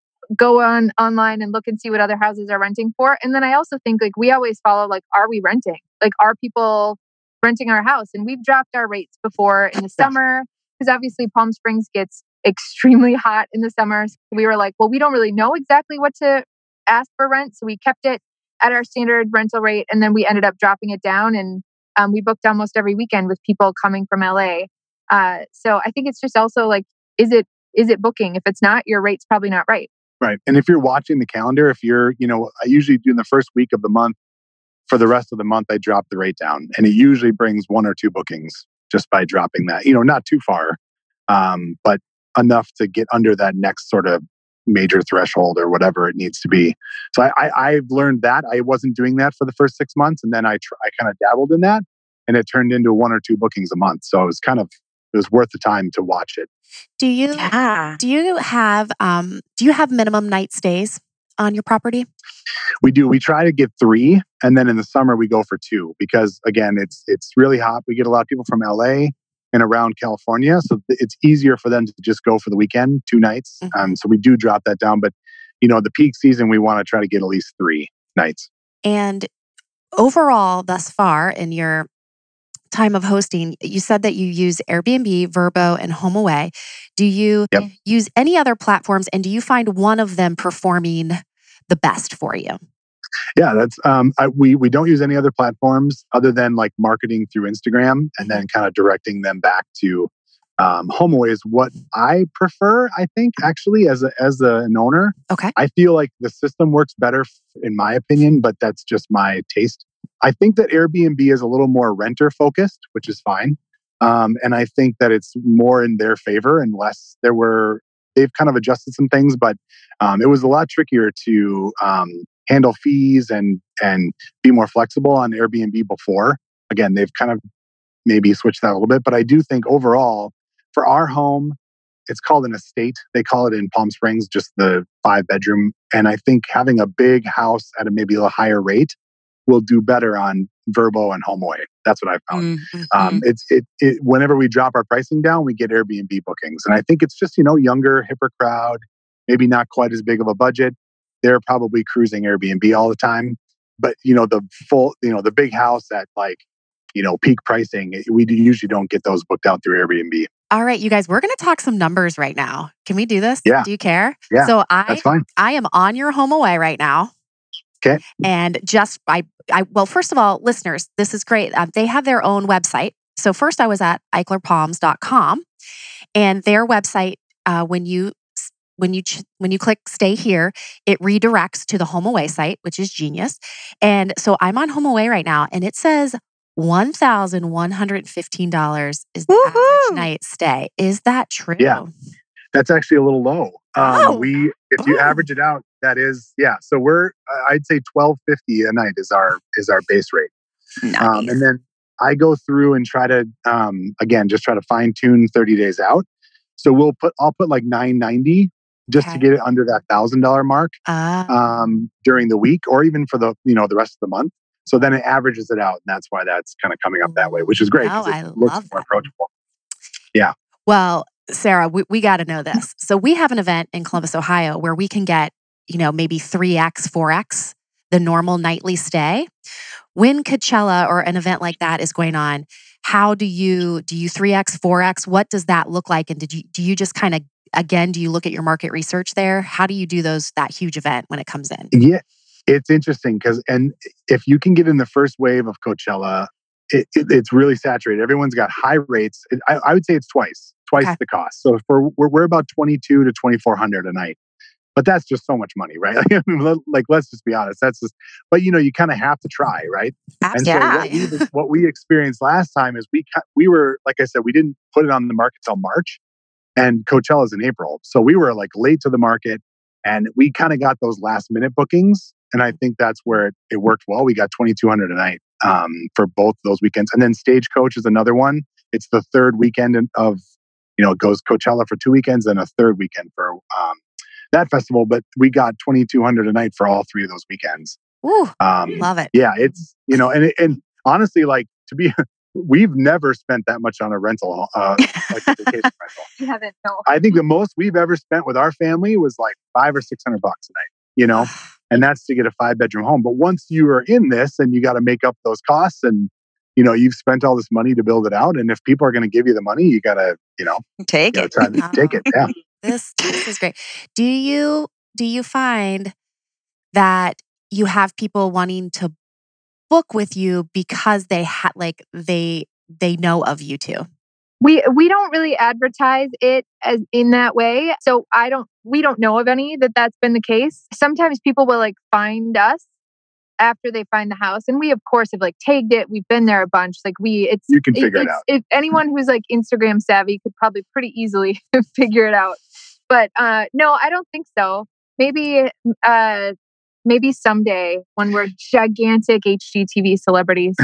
go on online and look and see what other houses are renting for. And then I also think like we always follow like, are we renting? Like, are people renting our house? And we've dropped our rates before in the summer because obviously Palm Springs gets extremely hot in the summer. So we were like, well, we don't really know exactly what to ask for rent. So we kept it at our standard rental rate. And then we ended up dropping it down. And um, we booked almost every weekend with people coming from L A. Uh, so I think it's just also like, is it is it booking? If it's not, your rate's probably not right. Right. And if you're watching the calendar, if you're, you know, I usually do in the first week of the month, for the rest of the month, I drop the rate down. And it usually brings one or two bookings just by dropping that, you know, not too far, um, but enough to get under that next sort of major threshold or whatever it needs to be. So I, I, I've learned that. I wasn't doing that for the first six months. And then I, tr- I kind of dabbled in that and it turned into one or two bookings a month. So it was kind of, it was worth the time to watch it. Do you Yeah. do you have um do you have minimum night stays on your property? We do. We try to get three, and then in the summer we go for two because again, it's it's really hot. We get a lot of people from L A and around California, so it's easier for them to just go for the weekend, two nights. Mm-hmm. Um, so we do drop that down, but you know, the peak season we want to try to get at least three nights. And overall, thus far in your time of hosting, you said that you use Airbnb, Vrbo, and HomeAway. Do you Yep. use any other platforms, and do you find one of them performing the best for you? Yeah, that's um, I, we we don't use any other platforms other than like marketing through Instagram and then kind of directing them back to um, HomeAway is what I prefer. I think actually as a as a, an owner, Okay. I feel like the system works better in my opinion, but that's just my taste. I think that Airbnb is a little more renter focused, which is fine, um, and I think that it's more in their favor and less. There were they've kind of adjusted some things, but um, it was a lot trickier to um, handle fees and and be more flexible on Airbnb before. Again, they've kind of maybe switched that a little bit, but I do think overall for our home, it's called an estate. They call it in Palm Springs, just the five bedroom. And I think having a big house at a maybe a higher rate will do better on Vrbo and HomeAway. That's what I found. Mm-hmm. Um, it's it, it. Whenever we drop our pricing down, we get Airbnb bookings, and I think it's just you know younger, hipper crowd, maybe not quite as big of a budget. They're probably cruising Airbnb all the time, but you know the full, you know the big house at like you know peak pricing, we usually don't get those booked out through Airbnb. All right, you guys, we're going to talk some numbers right now. Can we do this? Yeah. Do you care? Yeah, So I, that's fine. I am on your HomeAway right now. Okay. And just, I, I, well, first of all, listeners, this is great. Um, they have their own website. So first I was at eichler palms dot com and their website, uh, when you, when you, ch- when you click stay here, it redirects to the HomeAway site, which is genius. And so I'm on HomeAway right now and it says one thousand one hundred fifteen dollars is the Woohoo! average night stay. Is that true? Yeah. That's actually a little low. Um, Oh. We, if you Oh. average it out, that is, yeah. So we're, I'd say twelve fifty a night is our is our base rate. Nice. Um, and then I go through and try to, um, again, just try to fine tune thirty days out. So we'll put, I'll put like nine ninety just Okay. to get it under that thousand dollar mark Ah. um, during the week, or even for the you know the rest of the month. So then it averages it out, and that's why that's kind of coming up that way, which is great. Oh, 'cause it I looks love more that. approachable. Well, Sarah, we, we got to know this. So we have an event in Columbus, Ohio, where we can get you know, maybe three X, four X the normal nightly stay. When Coachella or an event like that is going on, how do you, do you three X, four X? What does that look like? And did you, do you just kind of, again, do you look at your market research there? How do you do those, that huge event when it comes in? Yeah, it's interesting because, and if you can get in the first wave of Coachella, it, it, it's really saturated. Everyone's got high rates. It, I, I would say it's twice, twice Okay. the cost. So for we're, we're about twenty-two to twenty-four hundred a night. But that's just so much money, right? Like, let's just be honest. That's just, but you know, you kind of have to try, right? And so what we what we experienced last time is we we were, like I said, we didn't put it on the market till March, and Coachella's in April, so we were like late to the market, and we kind of got those last minute bookings, and I think that's where it, it worked well. We got twenty-two hundred a night um, for both those weekends, and then Stagecoach is another one. It's the third weekend of, you know, it goes Coachella for two weekends and a third weekend for um, that festival, but we got twenty-two hundred a night for all three of those weekends. Ooh, Um, love it. Yeah, it's, you know, and and honestly, like, to be, we've never spent that much on a rental, uh, like a vacation rental. You haven't, no. I think the most we've ever spent with our family was like five or six hundred bucks a night, you know, and that's to get a five bedroom home. But once you are in this and you got to make up those costs, and you know, you've spent all this money to build it out, and if people are going to give you the money, you got to, you know, take you it. gotta try to take it. Yeah. This this is great. Do you do you find that you have people wanting to book with you because they ha- like they they know of you too? We we don't really advertise it as in that way. So I don't we don't know of any that that's been the case. Sometimes people will like find us after they find the house, and we of course have like tagged it. We've been there a bunch. Like we it's You can figure it it's, out. If anyone who's like Instagram savvy could probably pretty easily figure it out. But uh no, I don't think so. Maybe uh maybe someday when we're gigantic H G T V celebrities.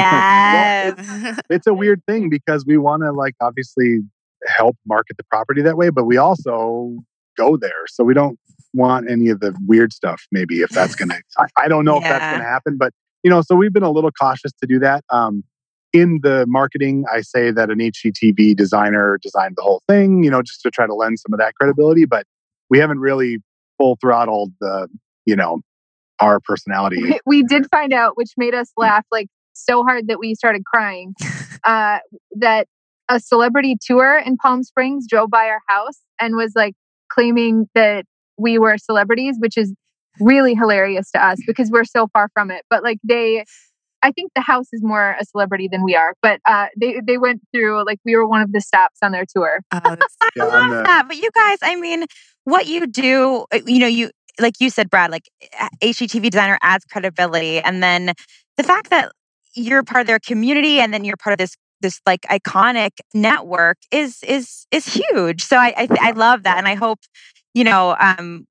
Yes. Well, it's a weird thing because we want to, like, obviously help market the property that way, but we also go there. So we don't want any of the weird stuff, maybe, if that's going to, I don't know if that's Yeah. going to happen, but, you know, so we've been a little cautious to do that. Um, in the marketing, I say that an H G T V designer designed the whole thing, you know, just to try to lend some of that credibility, but we haven't really full throttled the, you know, our personality. We, we did find out, which made us laugh like so hard that we started crying, uh, that a celebrity tour in Palm Springs drove by our house and was like claiming that we were celebrities, which is really hilarious to us because we're so far from it. But like they, I think the house is more a celebrity than we are. But uh, they they went through, like, we were one of the stops on their tour. Oh, that's- I Yeah, love on the- that. But you guys, I mean, what you do, uh, you know, you like you said, Brad, like H G T V designer adds credibility, and then the fact that you're part of their community, and then you're part of this this like iconic network is is is huge. So I I, I love that, and I hope, you know, um,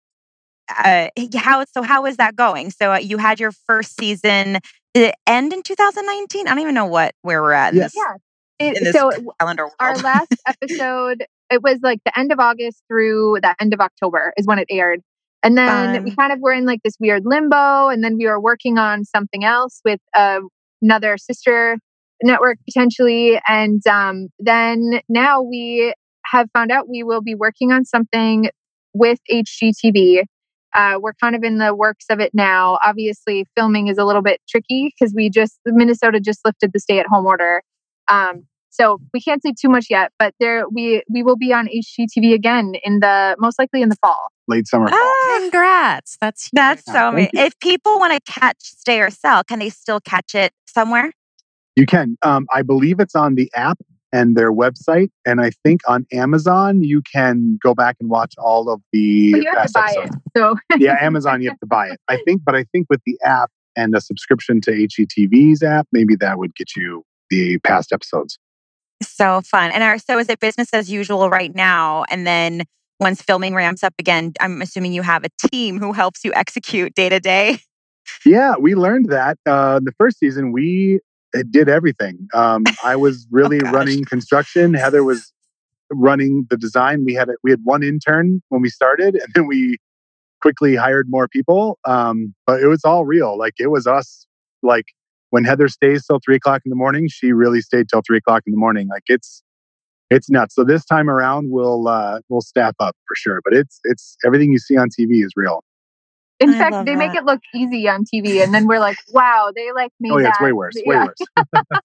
uh, how so how is that going? So uh, you had your first season. Did it end in two thousand nineteen? I don't even know what where we're at in Yeah. this, Yeah. in It, this so calendar world. our last episode, it was like the end of August through the end of October is when it aired. And then Fun. we kind of were in like this weird limbo. And then we were working on something else with uh, another sister network potentially. And um, then now we have found out we will be working on something with H G T V. Uh, we're kind of in the works of it now. Obviously, filming is a little bit tricky because we just, Minnesota just lifted the stay at home order. Um, so we can't say too much yet, but there we we will be on H G T V again in the most likely in the fall. late summer. fall. Ah, congrats. That's huge. that's Yeah, so thank amazing. you. If people want to catch Stay or Sell, can they still catch it somewhere? You can. Um, I believe it's on the app and their website, and I think on Amazon you can go back and watch all of the But you have to past buy episodes. it. So Yeah, Amazon, you have to buy it. I think, but I think with the app and a subscription to H G T V's app, maybe that would get you the past episodes. So fun. And are, so is it business as usual right now? And then once filming ramps up again, I'm assuming you have a team who helps you execute day to day. Yeah, we learned that uh, the first season. We uh, did everything. Um, I was really gosh. running construction. Heather was running the design. We had a, we had one intern when we started, and then we quickly hired more people. Um, but it was all real. Like it was us. Like when Heather stays till three o'clock in the morning, she really stayed till three o'clock in the morning. Like it's It's nuts. So this time around, we'll uh, we'll staff up for sure. But it's it's everything you see on T V is real. In I fact, love they that. make it look easy on T V, and then we're like, "Wow, they like made Oh yeah, that." it's way worse. Way Yeah. worse.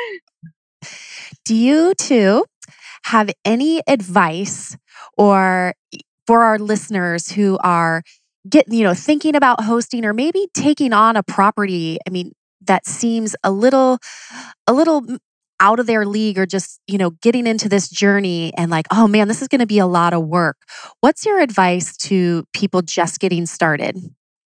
Do you two have any advice or for our listeners who are getting, you know, thinking about hosting or maybe taking on a property? I mean, that seems a little, a little out of their league, or just, you know, getting into this journey and like, oh man, this is going to be a lot of work. What's your advice to people just getting started?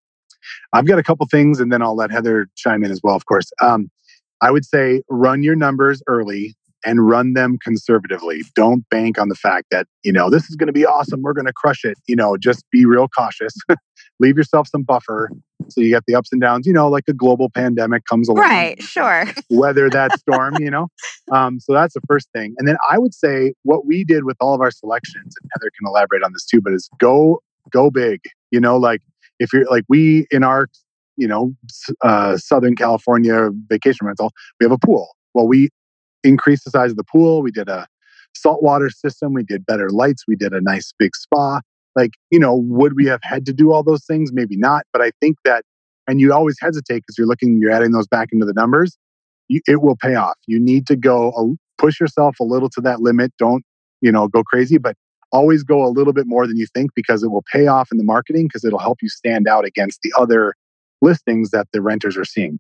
I've got a couple things, and then I'll let Heather chime in as well, of course. Um, I would say run your numbers early and run them conservatively. Don't bank on the fact that, you know, this is going to be awesome, we're going to crush it. You know, just be real cautious. Leave yourself some buffer so you get the ups and downs, you know, like a global pandemic comes along. Right, sure. Weather that storm, you know? Um, so that's the first thing. And then I would say what we did with all of our selections, and Heather can elaborate on this too, but is go, go big. You know, like if you're like we in our, you know, uh, Southern California vacation rental, we have a pool. Well, we increased the size of the pool. We did a saltwater system. We did better lights. We did a nice big spa. Like, you know, would we have had to do all those things? Maybe not. But I think that, and you always hesitate because you're looking, you're adding those back into the numbers. You, it will pay off. You need to go uh, push yourself a little to that limit. Don't, you know, go crazy, but always go a little bit more than you think, because it will pay off in the marketing, because it'll help you stand out against the other listings that the renters are seeing.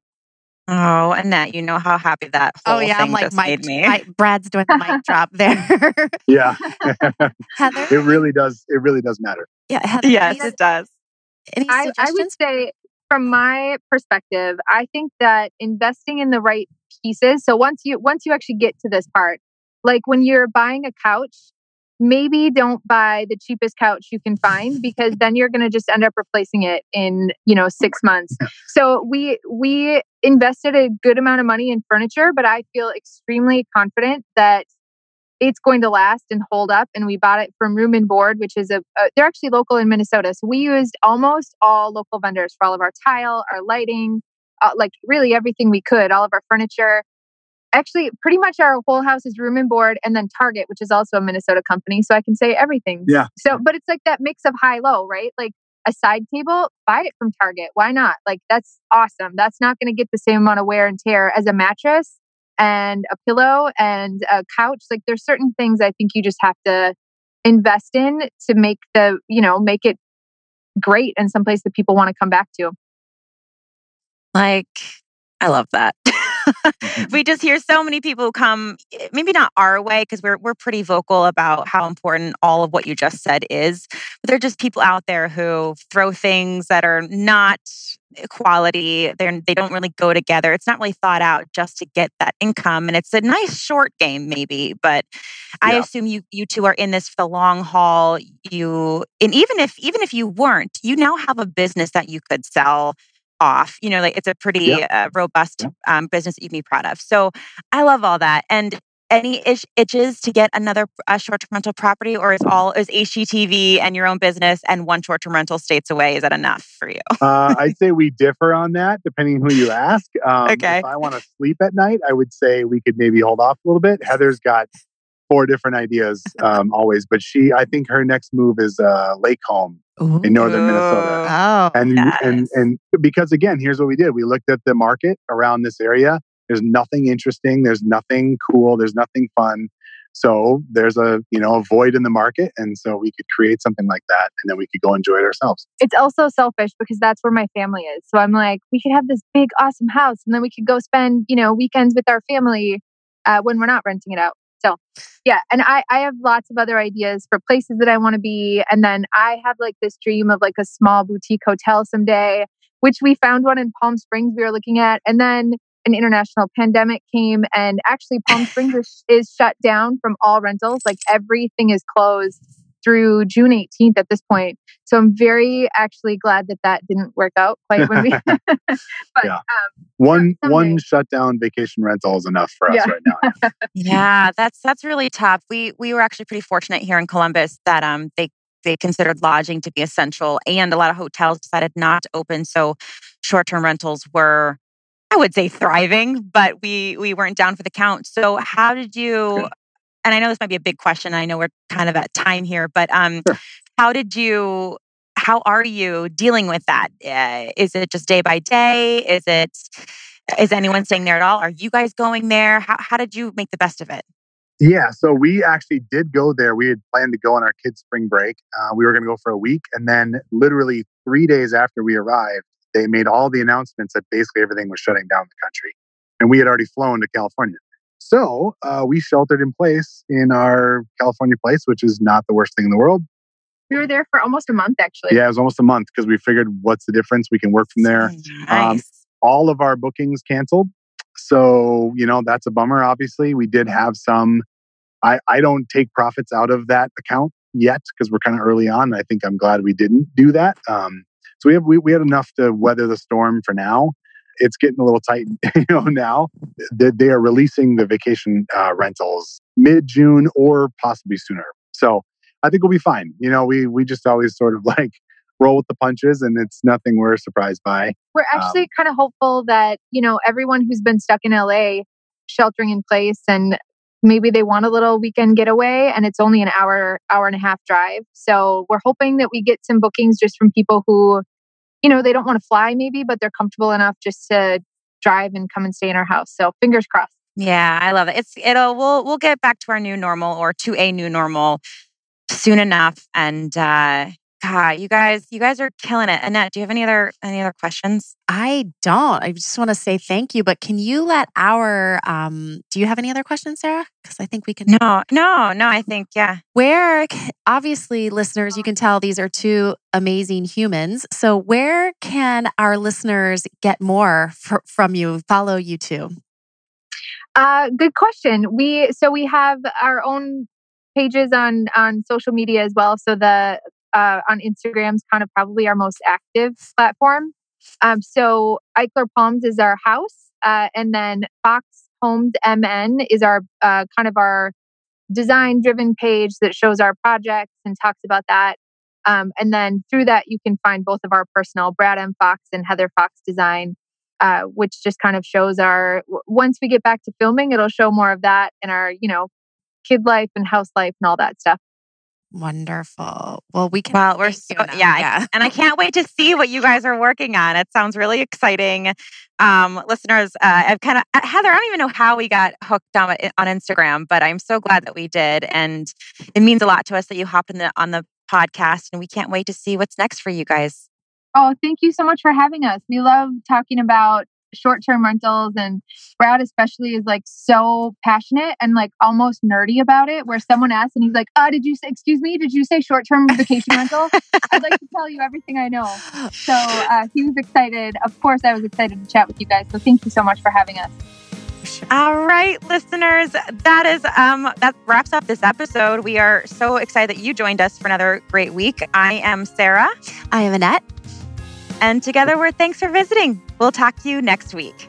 Oh, Annette, you know how happy that whole Oh yeah, thing I'm like just Mike. made me. Mike Brad's doing the mic drop there. Yeah. Heather, It really does. It really does matter. yeah, Heather. Yes, any, it does. any I, I would suggestions? say, from my perspective, I think that investing in the right pieces. So once you once you actually get to this part, like when you're buying a couch, maybe don't buy the cheapest couch you can find, because then you're going to just end up replacing it in, you know, six months. So we we invested a good amount of money in furniture, but I feel extremely confident that it's going to last and hold up. And we bought it from Room and Board, which is a, a they're actually local in Minnesota. So we used almost all local vendors for all of our tile, our lighting, uh, like really everything we could, all of our furniture. Actually, pretty much our whole house is Room and Board, and then Target, which is also a Minnesota company. So I can say everything. Yeah. So, but it's like that mix of high low, right? Like a side table, buy it from Target. Why not? Like that's awesome. That's not going to get the same amount of wear and tear as a mattress and a pillow and a couch. Like there's certain things I think you just have to invest in to make the, you know, make it great and someplace that people want to come back to. Like, I love that. We just hear so many people who come, maybe not our way, because we're we're pretty vocal about how important all of what you just said is. But there are just people out there who throw things that are not quality. They they don't really go together. It's not really thought out just to get that income, and it's a nice short game, maybe. But I Yeah. assume you you two are in this for the long haul. You and even if even if you weren't, you now have a business that you could sell off. You know, like it's a pretty Yeah. uh, robust Yeah. um, business that you can be proud of. So I love all that. And any itch, itches to get another uh, short-term rental property, or is all is H G T V and your own business and one short-term rental states away? Is that enough for you? Uh, I'd say we differ on that, depending who you ask. Um, Okay. If I want to sleep at night, I would say we could maybe hold off a little bit. Heather's got four different ideas um, always, but she, I think her next move is uh, Lake Home in northern Minnesota. Ooh. Oh, And Yes. and and because again, here's what we did: we looked at the market around this area. There's nothing interesting. There's nothing cool. There's nothing fun. So there's a you know a void in the market, and so we could create something like that, and then we could go enjoy it ourselves. It's also selfish because that's where my family is. So I'm like, we could have this big, awesome house, and then we could go spend, you know, weekends with our family uh, when we're not renting it out. So yeah, and I, I have lots of other ideas for places that I want to be. And then I have like this dream of like a small boutique hotel someday, which we found one in Palm Springs we were looking at. And then an international pandemic came, and actually Palm Springs is, is shut down from all rentals. Like everything is closed through June eighteenth at this point. So I'm very actually glad that that didn't work out quite when we, but Yeah. um, One someday. one shutdown vacation rental is enough for us Yeah. right now. Yeah, that's that's really tough. We we were actually pretty fortunate here in Columbus that um they they considered lodging to be essential, and a lot of hotels decided not to open. So short-term rentals were, I would say, thriving, but we we weren't down for the count. So how did you? Good. and I know this might be a big question. I know we're kind of at time here, but um, Sure. how did you, how are you dealing with that? Uh, is it just day by day? Is it, is anyone staying there at all? Are you guys going there? How, how did you make the best of it? Yeah, so we actually did go there. We had planned to go on our kids' spring break. Uh, we were going to go for a week. And then literally three days after we arrived, they made all the announcements that basically everything was shutting down the country. And we had already flown to California. So uh, we sheltered in place in our California place, which is not the worst thing in the world. We were there for almost a month, actually. Yeah, it was almost a month because we figured what's the difference? We can work from there. Nice. Um, all of our bookings canceled. So, you know, that's a bummer, obviously. We did have some, I, I don't take profits out of that account yet because we're kind of early on. I think I'm glad we didn't do that. Um, so we have we, we had enough to weather the storm for now. It's getting a little tight, you know, now. They, they are releasing the vacation uh, rentals mid-June or possibly sooner. So I think we'll be fine. You know, we we just always sort of like roll with the punches, and it's nothing we're surprised by. We're actually Um, kind of hopeful that, you know, everyone who's been stuck in L A sheltering in place and maybe they want a little weekend getaway and it's only an hour, hour and a half drive. So we're hoping that we get some bookings just from people who, you know, they don't want to fly maybe, but they're comfortable enough just to drive and come and stay in our house. So fingers crossed. Yeah, I love it. It's it'll we'll we'll get back to our new normal or to a new normal soon enough. And uh God, you guys, you guys are killing it. Annette, do you have any other any other questions? I don't. I just want to say thank you. But can you let our, um, do you have any other questions, Sarah? Because I think we can. No, no, no. I think yeah. Where, obviously, listeners, you can tell these are two amazing humans. So where can our listeners get more fr- from you, follow you two? Uh, good question. We so we have our own pages on on social media as well. So the uh, on Instagram's kind of probably our most active platform. Um, so Eichler Palms is our house, uh, and then Fox Homes M N is our uh, kind of our design-driven page that shows our projects and talks about that. Um, and then through that, you can find both of our personal Brad M. Fox and Heather Fox Design, uh, which just kind of shows our. w- Once we get back to filming, it'll show more of that and our, you know, kid life and house life and all that stuff. Wonderful. Well, we can. Well, we're thank so you now. yeah, I- and I can't wait to see what you guys are working on. It sounds really exciting. Um, listeners, uh, I've kind of Heather. I don't even know how we got hooked on on Instagram, but I'm so glad that we did, and it means a lot to us that you hopped in the on the podcast, and we can't wait to see what's next for you guys. Oh, thank you so much for having us. We love talking about short-term rentals, and Brad especially is like so passionate and like almost nerdy about it, where someone asks and he's like, uh, did you say, excuse me, did you say short-term vacation rental? I'd like to tell you everything I know. So uh, he was excited. Of course, I was excited to chat with you guys. So thank you so much for having us. All right, listeners, that is um that wraps up this episode. We are so excited that you joined us for another great week. I am Sarah, I am Annette. and together we're Thanks for Visiting. We'll talk to you next week.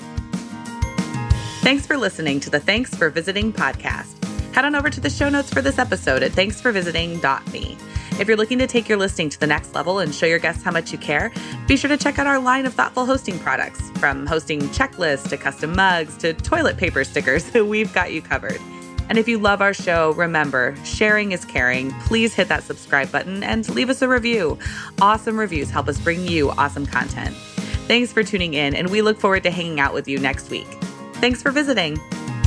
Thanks for listening to the Thanks for Visiting podcast. Head on over to the show notes for this episode at thanks for visiting dot me. If you're looking to take your listing to the next level and show your guests how much you care, be sure to check out our line of thoughtful hosting products. From hosting checklists to custom mugs to toilet paper stickers, we've got you covered. And if you love our show, remember, sharing is caring. Please hit that subscribe button and leave us a review. Awesome reviews help us bring you awesome content. Thanks for tuning in, and we look forward to hanging out with you next week. Thanks for visiting.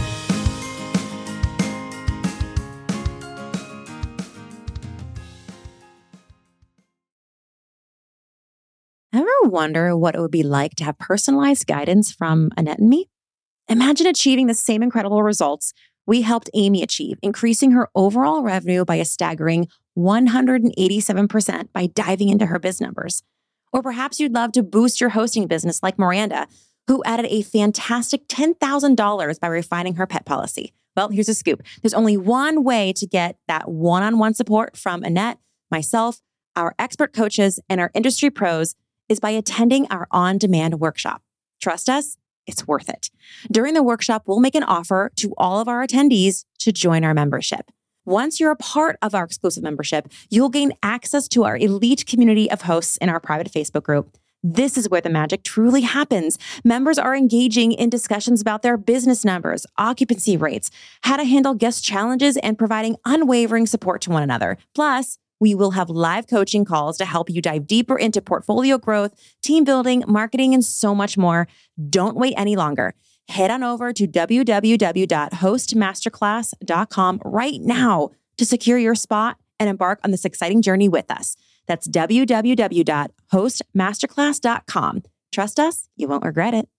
Ever wonder what it would be like to have personalized guidance from Annette and me? Imagine achieving the same incredible results we helped Amy achieve, increasing her overall revenue by a staggering one hundred eighty-seven percent by diving into her biz numbers. Or perhaps you'd love to boost your hosting business like Miranda, who added a fantastic ten thousand dollars by refining her pet policy. Well, here's a scoop. There's only one way to get that one-on-one support from Annette, myself, our expert coaches, and our industry pros is by attending our on-demand workshop. Trust us, it's worth it. During the workshop, we'll make an offer to all of our attendees to join our membership. Once you're a part of our exclusive membership, you'll gain access to our elite community of hosts in our private Facebook group, This is where the magic truly happens. Members are engaging in discussions about their business numbers, occupancy rates, how to handle guest challenges, and providing unwavering support to one another. Plus, we will have live coaching calls to help you dive deeper into portfolio growth, team building, marketing, and so much more. Don't wait any longer. Head on over to w w w dot host masterclass dot com right now to secure your spot and embark on this exciting journey with us. That's w w w dot host masterclass dot com. Trust us, you won't regret it.